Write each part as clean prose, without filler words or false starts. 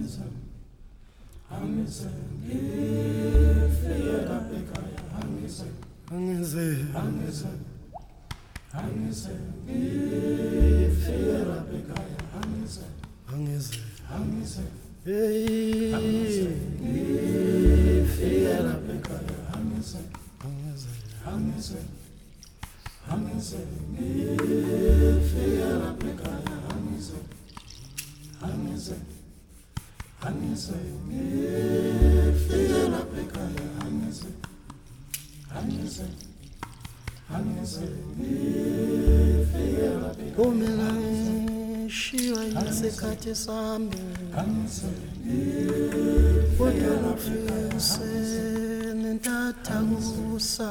Shiwa yisikhathi sami kodwa ngifise nentathakusa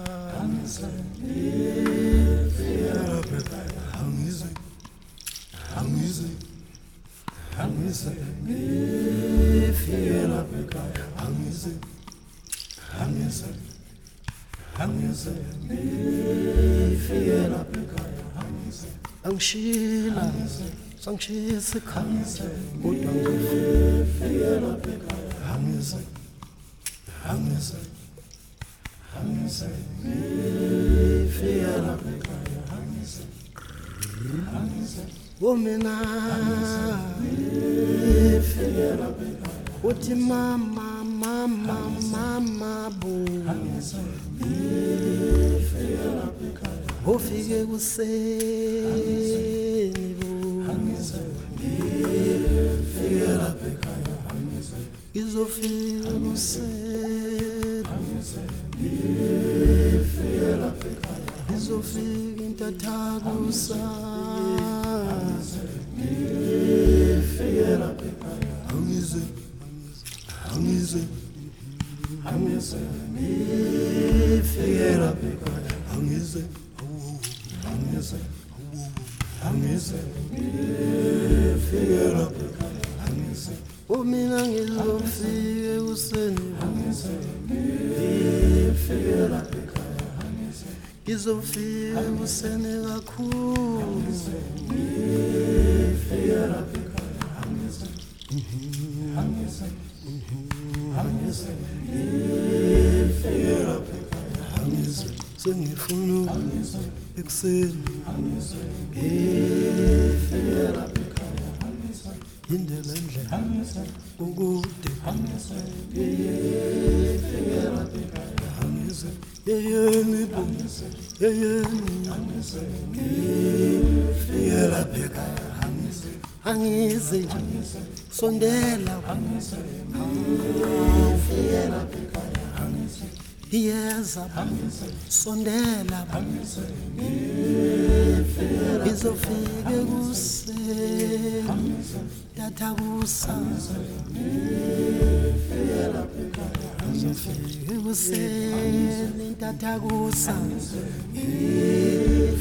angishila sangishisa ikhaya kodwa ngifela hangise ngifela ekhaya hangise womena ngifela ekhaya uthi mama bu ngifela ekhaya ufike kuseni bo ngifela ekhaya izofika kuseni ngifela ekhaya izofika intathakusa ngifela ekhaya hangise ngifela ekhaya hangise ngifela ekhaya hangise mina ngizofika kuseni ngifela ekhaya hangise ngizofika kuseni kakhulu ngifela ekhaya hangise ngifela ekhaya hangise sengifuna ekuseni ngifela ekhaya hangise indlela ukude ngifela ekhaya hangise yeyeni ngifela ekhaya hangise sondela ngifela ekhaya hangise iyeza sondela izofika kuseni tathakusa izofika kuseni tathakusa